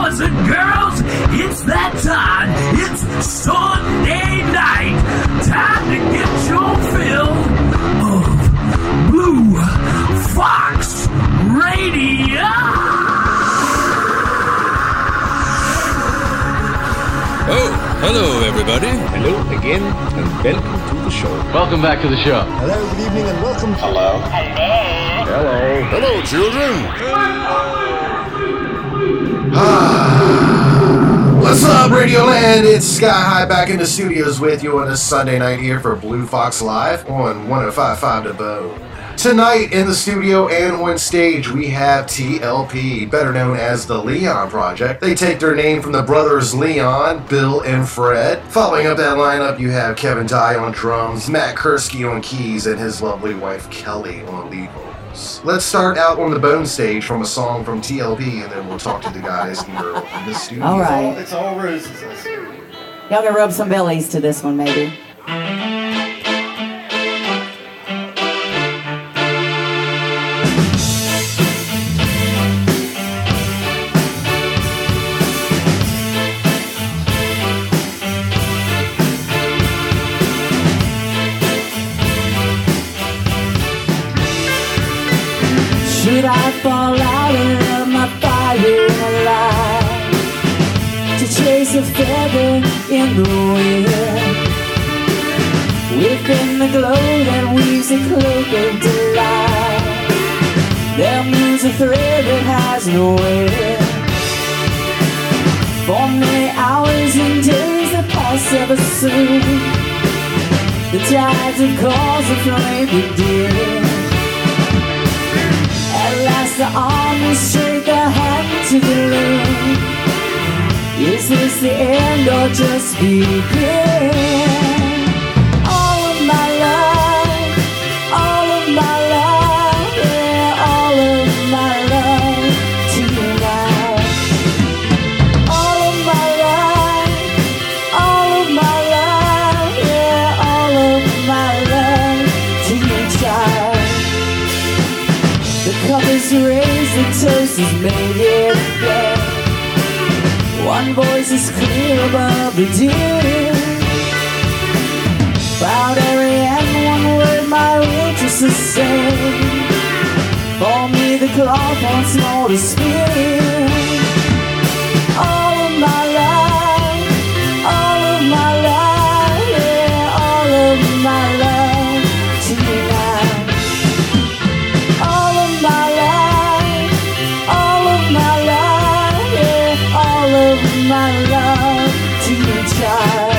boys and girls, it's that time. It's Sunday night. Time to get your fill of Blue Fox Radio. Oh, hello everybody. Hello again and welcome to the show. Welcome back to the show. Hello, good evening and welcome. Hello. Hello. Hello, children. What's up, Radioland? It's Sky High back in the studios with you on this Sunday night here for Blue Fox Live on 105.5 The Bone. Tonight in the studio and on stage we have TLP, better known as the Leon Project. They take their name from the brothers Leon, Bill, and Fred. Following up that lineup, you have Kevin Dye on drums, Matt Kursky on keys, and his lovely wife Kelly on lead vocals. Let's start out on the Bone stage from a song from TLP, and then we'll talk to the guys here in the studio. All right. It's all roses. Y'all gonna rub some bellies to this one, maybe. Should I fall out of my fire alive to chase a feather in the wind? Within the glow that weaves a cloak of delight, there moves a thread that has no end. For many hours and days that pass ever soon, the tides of cause are flowing begin. At last the armies shake their hand to the loom. Is this the end or just begin? All of my love, yeah, all of my love tonight. All of my love, yeah, all of my love to you, child. The cup is raised, the toast is made, yeah. One voice is clear above the din. Proud every and one word my waitress is saying. For me the cloth wants more to spin. All of my love, yeah, all of my love tonight. All of my love, yeah, all of my love to you, child.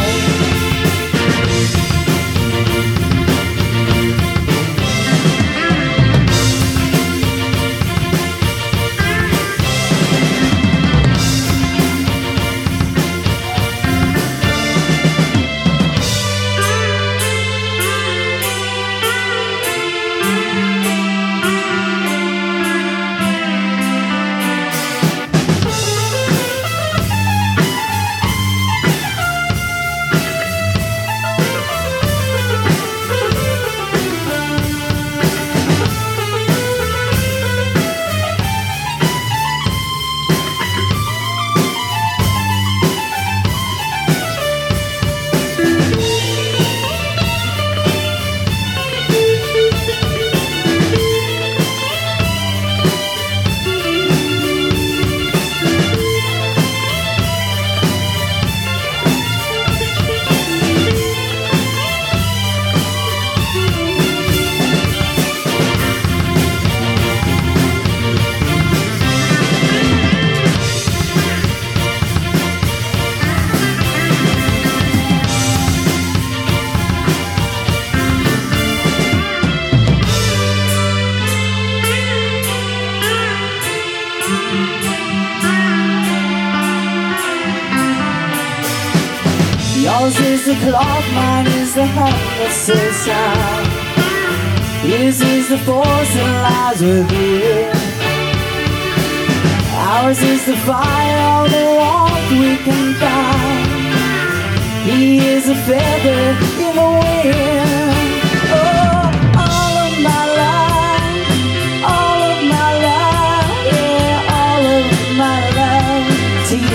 Yours is the cloth, mine is the hand that says time. His is the force that lies within. Ours is the fire, all the warmth we can find. He is a feather in the wind. Oh, all of my life, yeah, all of my love to you.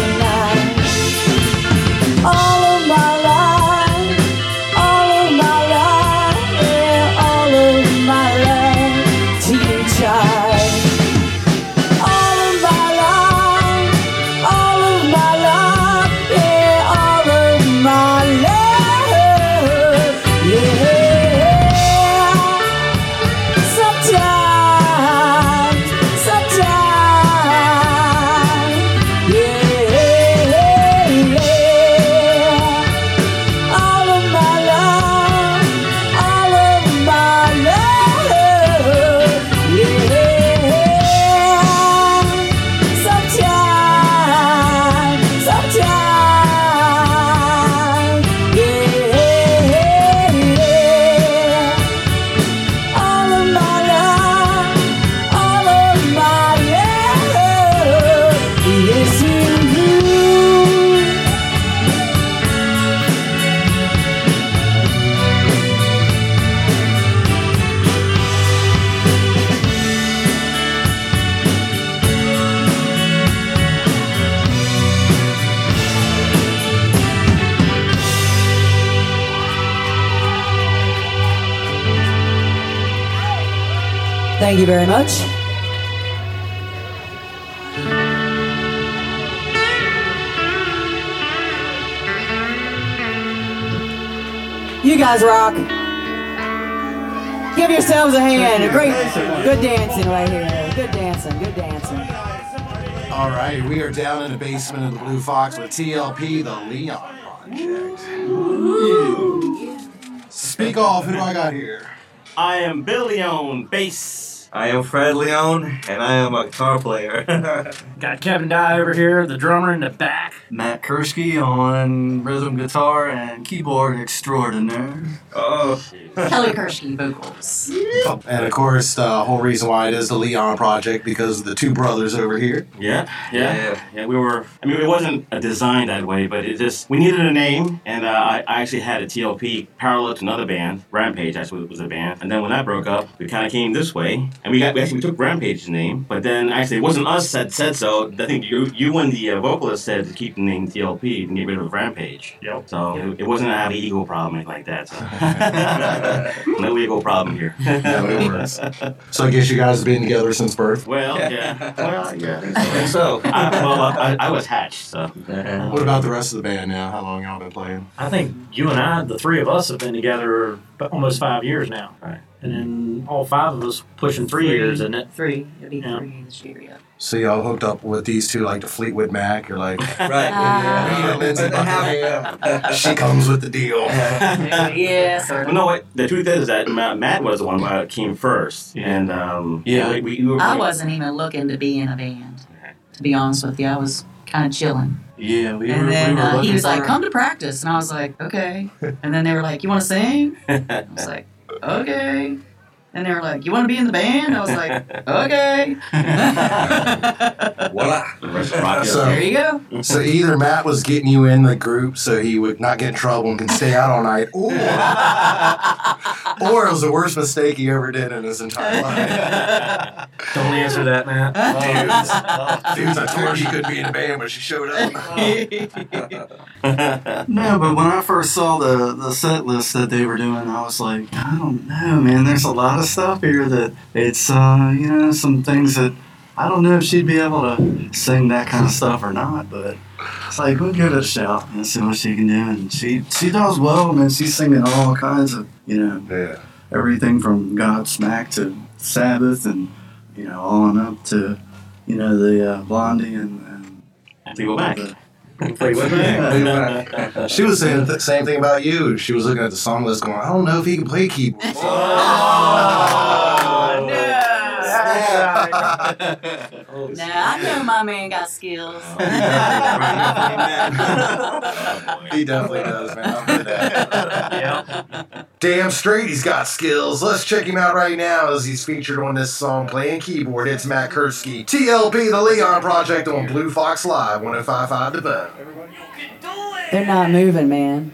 Thank you very much. You guys rock. Give yourselves a hand. A great, good dancing right here. Good dancing, good dancing. All right, we are down in the basement of the Blue Fox with TLP, the Leon Project. Speak off, who do I got here? I am Bill Leon, bass. I am Fred Leon, and I am a guitar player. Got Kevin Dye over here, the drummer in the back. Matt Kursky on rhythm guitar and keyboard extraordinaire. Oh. Kelly Kursky vocals. And of course, the whole reason why it is the Leon Project, because of the two brothers over here. Yeah. We were. I mean, it wasn't designed that way, but it just we needed a name, and I actually had a TLP parallel to another band, Rampage. Actually, was a band, and then when that broke up, we kind of came this way, and we took Rampage's name, but then actually it wasn't us that said so. I think you and the vocalist said to keep the name TLP and get rid of Rampage. Yep. So it wasn't an ego problem or anything like that. So. No ego problem here. No, it works. So I guess you guys have been together since birth? Well, yeah. I think so. I was hatched, so. What about the rest of the band now? How long y'all been playing? I think you and I, the three of us, have been together almost 5 years now. Right. And then all five of us pushing 3 years, isn't it? Three. It'll be Yeah. 3 this year, yeah. So y'all hooked up with these two like the Fleetwood Mac? You're like, Right. Lindsay Buckingham. She comes with the deal. Yeah, sort Well, of. no, the truth is that Matt was the one that came first. And, we were... I wasn't even looking to be in a band, to be honest with you. I was kind of chilling. Yeah, we And were then looking he was like, for- come to practice. And I was like, okay. And then they were like, you want to sing? I was like, okay. And they were like, you want to be in the band? I was like, okay. Voila. So- There you go. So either Matt was getting you in the group so he would not get in trouble and can stay out all night, or it was the worst mistake he ever did in his entire life. Don't answer that, Matt. Dudes, I told her she couldn't be in the band, but she showed up. No, but when I first saw the set list that they were doing, I was like, I don't know, man. There's a lot of stuff here that it's, some things that I don't know if she'd be able to sing that kind of stuff or not, but it's like, we'll give it a shot and see what she can do. And she does well, man. She's singing all kinds of, Yeah. everything from Godsmack to Sabbath and, on up to, the Blondie and People back. She was saying the same thing about you. She was looking at the song list going, I don't know if he can play keyboard. Nah, I know my man got skills. He definitely does, man. I'll admit that. Damn straight he's got skills. Let's check him out right now as he's featured on this song playing keyboard. It's Matt Kursky, TLP, the Leon Project on Blue Fox Live, 105.5 The Bone. They're not moving, man.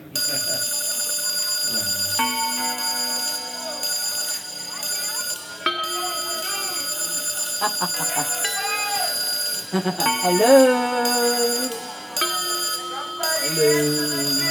Hello. Hello.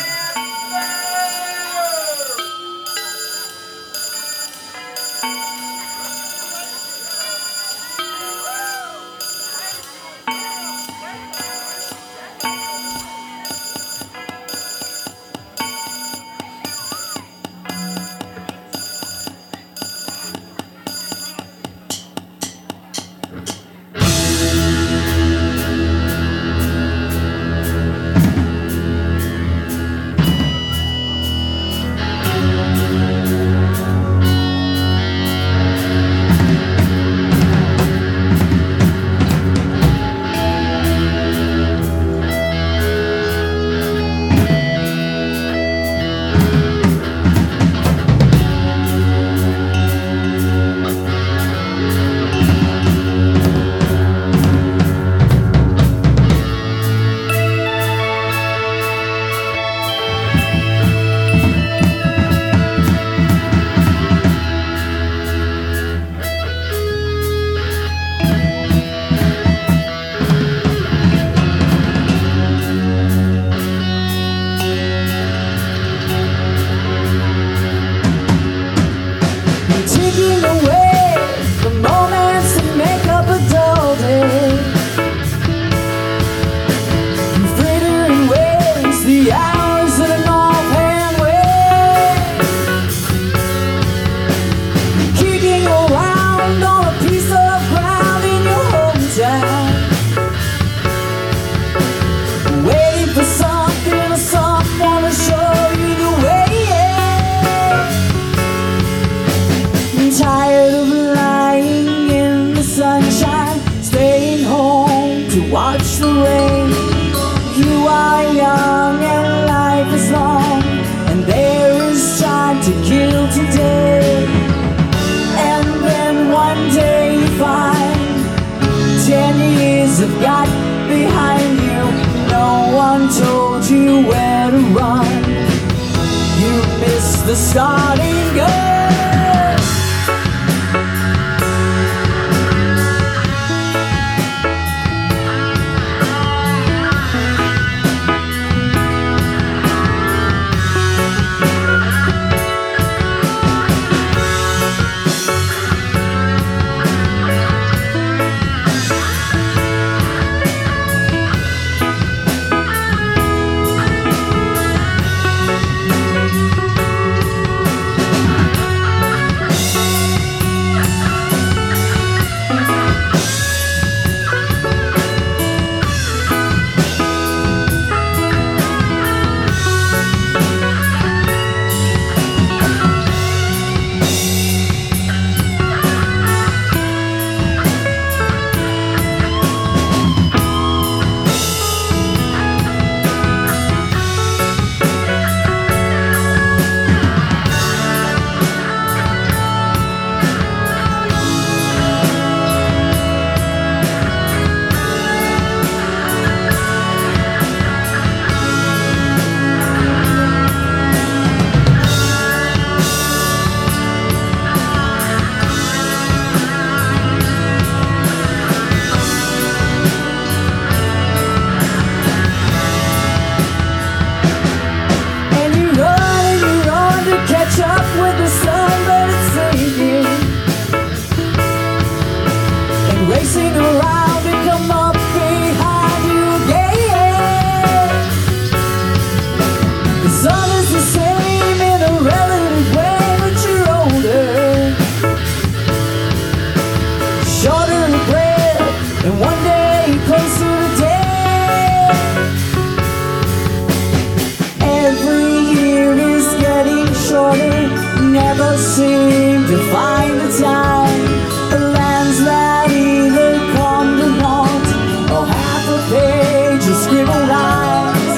wash the rain. You are young and life is long, and there is time to kill today. And then one day you find 10 years have got behind you. No one told you where to run. You missed the starting gun. Never seem to find the time. The lands that either come to naught, or half a page of scribbled lines,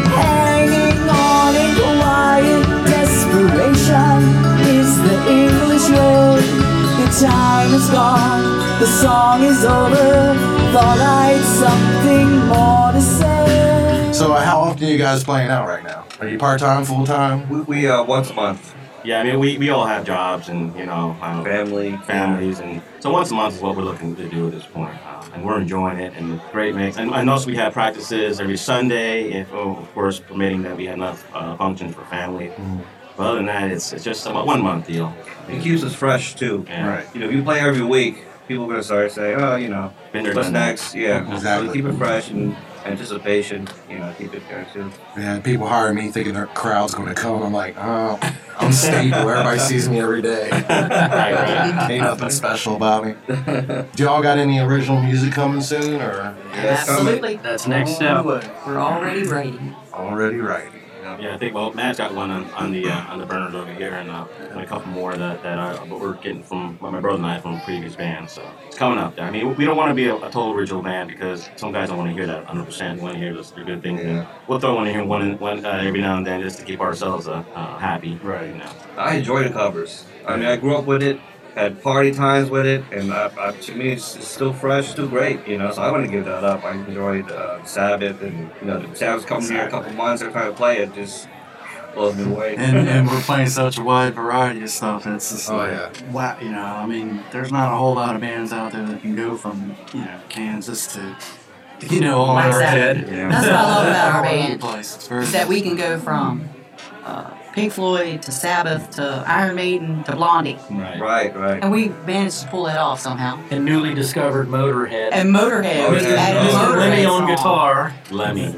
hanging on in quiet desperation is the English way. The time is gone, the song is over. Thought I'd something more to say. So how often are you guys playing out right now? Are you part-time, full-time? We once a month. Yeah, I mean, we all have jobs and, you know, families, and so once a month is what we're looking to do at this point. And we're enjoying it, and great mix. And also we have practices every Sunday, if, of course, permitting that we have enough functions for family. But other than that, it's just about 1 month deal. It keeps us fresh, too. Yeah. Right. You know, if you play every week, people are going to start saying, oh, you know, Been there, what's done that. next? Yeah, Exactly. So keep it fresh and anticipation, you know, keep it there, too. Yeah, people hire me thinking their crowd's going to come. I'm like, oh, I'm stable. Everybody sees me every day. Ain't nothing special about me. Do y'all got any original music coming soon, or Absolutely. That's next step. We're already writing. already writing? Yeah, I think Matt's got one on the burners over here, and a couple more that we're getting from my brother and I from previous bands. So it's coming up. I mean, we don't want to be a total original band because some guys don't want to hear that 100%. We want to hear the good things. Yeah. And we'll throw one in here one every now and then just to keep ourselves happy. Right. You know. I enjoy the covers. I mean, I grew up with it, had party times with it, and to me, it's still fresh, still great, you know. So I wouldn't give that up. I enjoyed Sabbath, and you know, the Sabbath's coming here in a couple months. They're trying to play it, just blows me away. And we're playing such a wide variety of stuff. It's just yeah. wow, you know. I mean, there's not a whole lot of bands out there that can go from Kansas to all Like over that. head. Yeah. That's what I love about our All over the band. place. It's very Is that we can go from Pink Floyd to Sabbath to Iron Maiden to Blondie. Right. And we managed to pull that off somehow. And newly discovered Motorhead. And Motorhead. We Motorhead. added Oh, Motorhead Lemmy on song. guitar. Lemmy.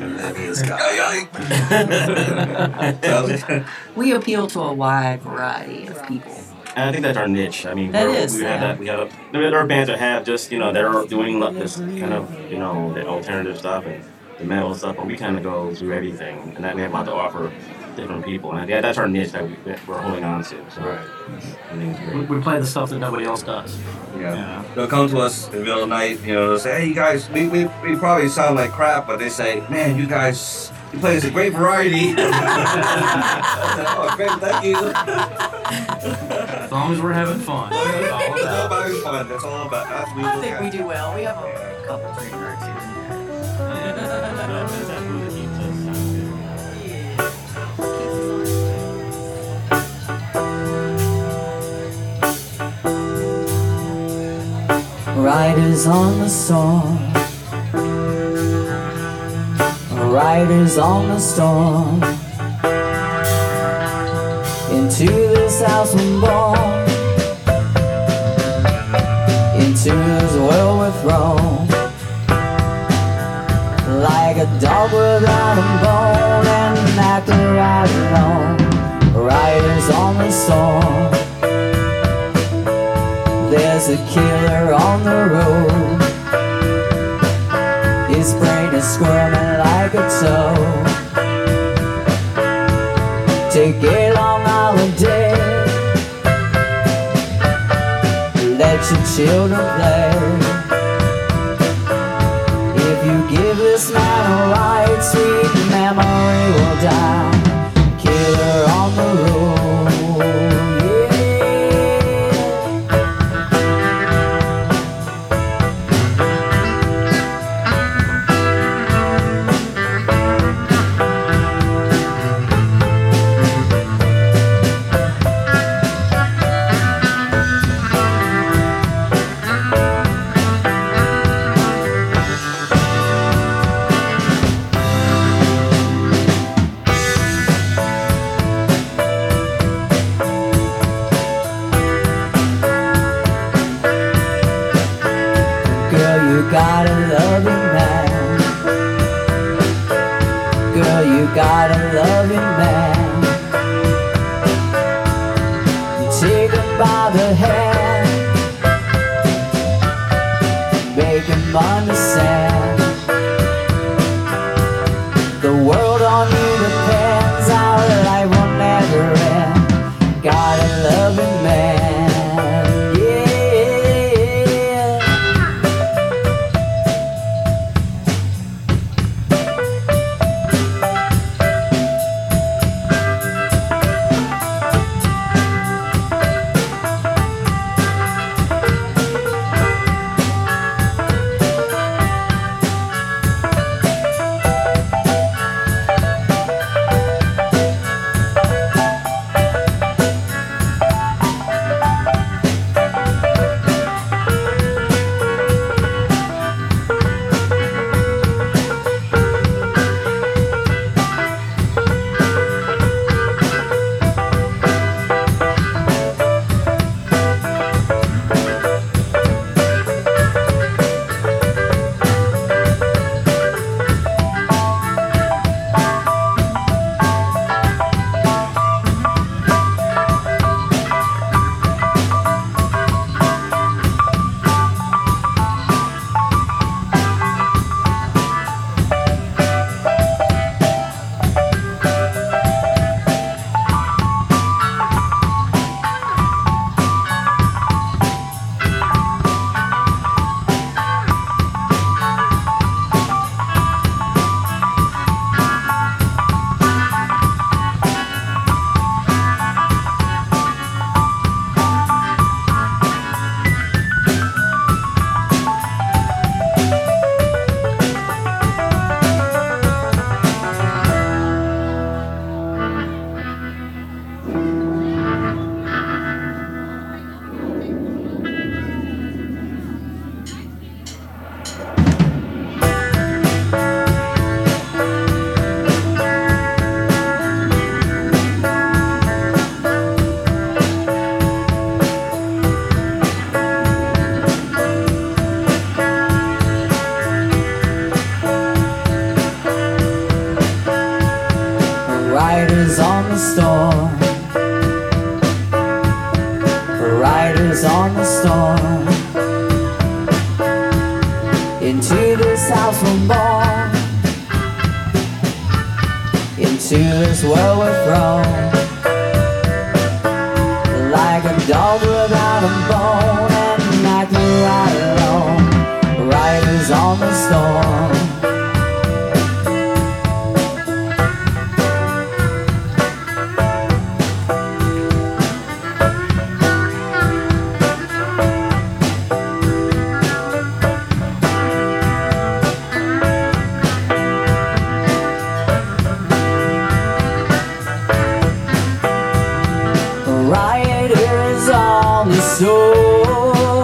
We appeal to a wide variety of people. And I think that's our niche. I mean, That is, we have yeah. that. We have there are bands that have just that are doing this kind of the alternative stuff and the metal stuff, but we kind of go through everything, and that we have a lot to offer different people. And that's our niche that we're holding on to. So everything's great. We play the stuff that nobody else does. Yeah. They'll come to us in the middle of the night, they'll say, hey, you guys, we probably sound like crap, but they say, man, you guys, you play us a great variety. Oh, great, thank you. As long as we're having fun. It's all about having fun. That's all about us. I think we do well. We have a couple trademarks here and there. Riders on the storm, riders on the storm. Into this house we're born, into this world we're thrown. Like a dog without a bone and an actor out alone. Riders on the storm. There's a killer on the road. His brain is squirming like a toad. Take a long holiday. Let your children play. If you give this man a ride, sweet memory will die. Killer on the road. Gotta love him, man. Girl, you gotta love him, man. You take him by the hand, make him understand. The world on you depends, our life will never end. Gotta love him, man. Riders on the storm, riders on the storm. Into this house we're born, into to this world we're thrown. Like a dog without a bone and acting right alone. Riders on the storm. Riders on the storm.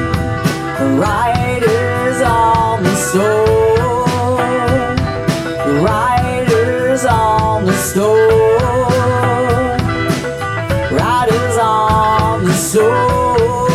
Riders on the storm. Riders on the storm. Riders on the storm.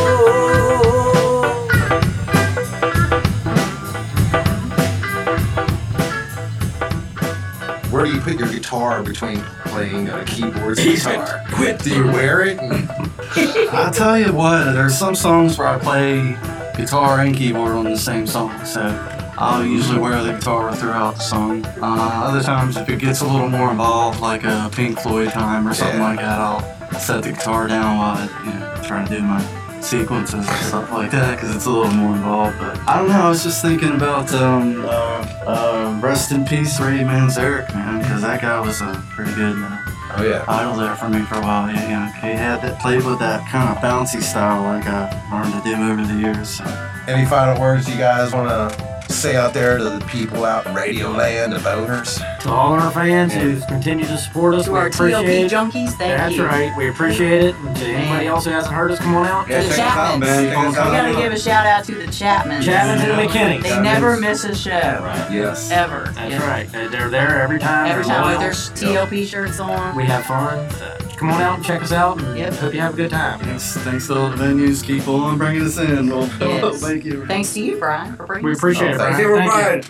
Where do you put your guitar between playing keyboards and guitar? Do you wear it? I tell you what, there's some songs where I play guitar and keyboard on the same song, so I'll usually wear the guitar throughout the song. Other times, if it gets a little more involved, like a Pink Floyd time or something like that, I'll set the guitar down while I try to do my sequences and stuff like that, because it's a little more involved. But I don't know, I was just thinking about rest in peace Ray Manzarek, man, because that guy was a pretty good idol there for me for a while. He had that, played with that kind of bouncy style like I learned to do over the years. So. Any final words you guys want to say out there to the people out in Radio Land, the boners? To all our fans who continue to support us, To we our appreciate TLP it. junkies, thank That's you. right, we appreciate it. And to anybody else who hasn't heard us, come on out. Yeah, To the check us out, man. Check us We gotta out. give a shout out to the Chapmans. Chapmans and the mechanics. They never miss a show. Yes. Ever. That's right. They're there every time. Every They're time with loyal. their TLP shirts on. We have fun. Come on out and check us out, and hope you have a good time. Thanks to all the venues. Keep on bringing us in. Well, Yes. thank you. Thanks to you, Brian, for bringing We us appreciate it, Thank Brian. you, Brian.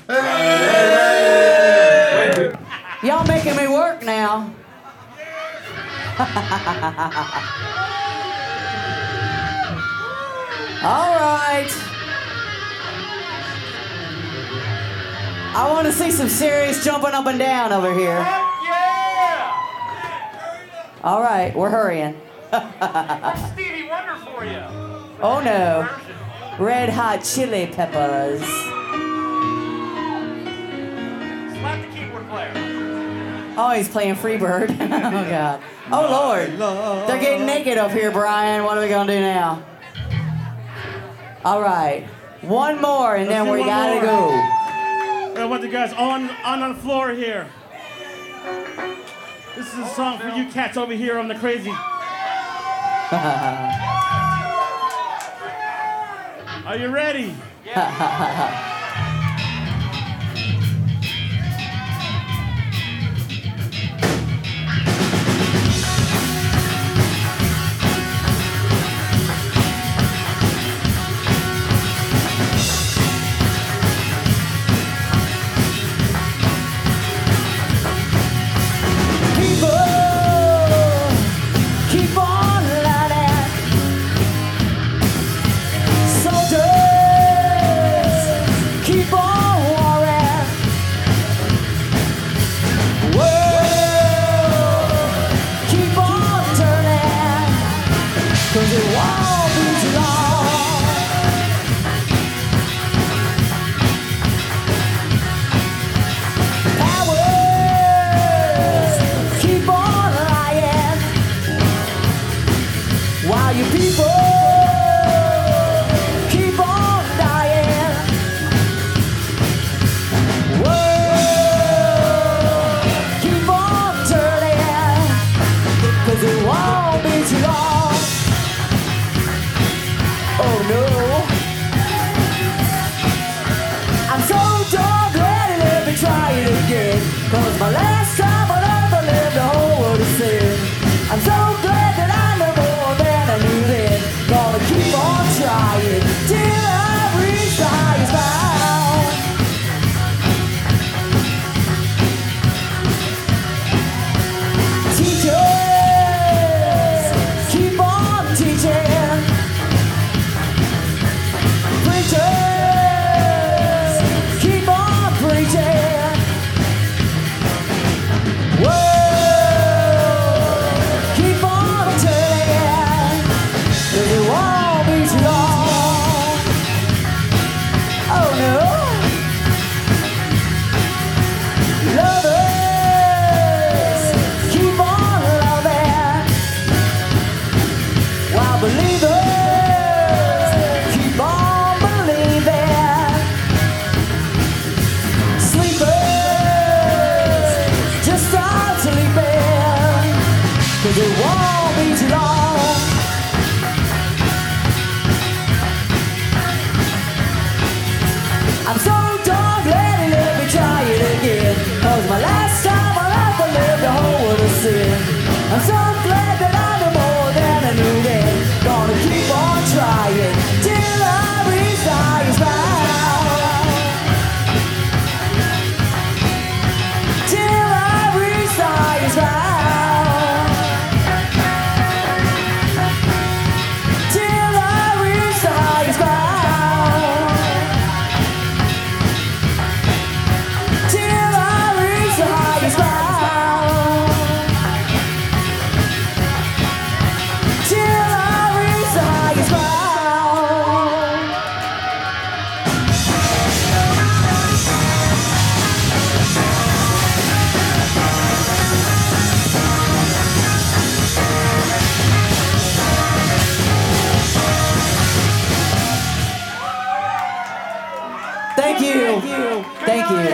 Y'all making me work now. All right. I want to see some serious jumping up and down over here. All right, we're hurrying. Stevie Wonder for you. Oh no. Red Hot Chili Peppers. Slap the keyboard player. Oh, he's playing Freebird. Oh God. Oh Lord. They're getting naked up here, Brian. What are we gonna do now? All right. One more and then do we one gotta more. go. I want the guys on the floor here. This is a song for you cats over here on the crazy. Are you ready? Keep on lighting. Soldiers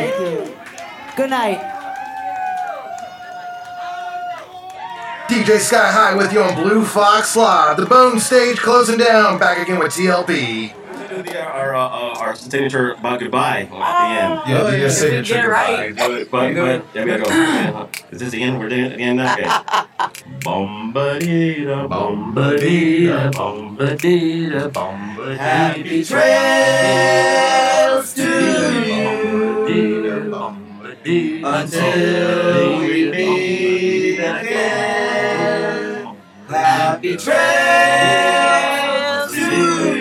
Thank you. Good night. DJ Sky High with you on Blue Fox Live. The Bone Stage closing down. Back again with TLP. Our signature about goodbye at the end. Yeah, do your signature Get it goodbye. right. But yeah, we gotta go. Is this the end? We're doing it again now? Okay. Bombadita, bombadita, bombadita, bombadita. Happy trails to you until we meet again. Happy trails to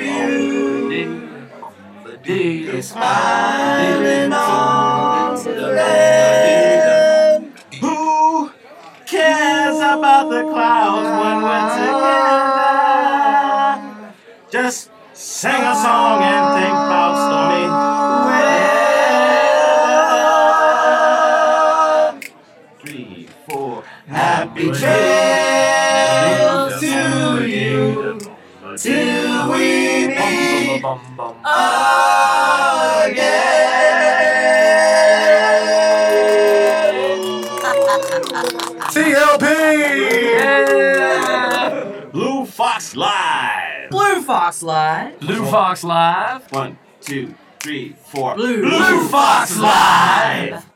you, smiling on the land. Who cares about the clouds when we're together? Just sing a song and think about stormy weather. 3, 4. Happy trails to you till we meet TLP! Blue Fox Live. Blue Fox Live. Blue Fox Live. 1, 2, 3, 4. Blue Fox Live.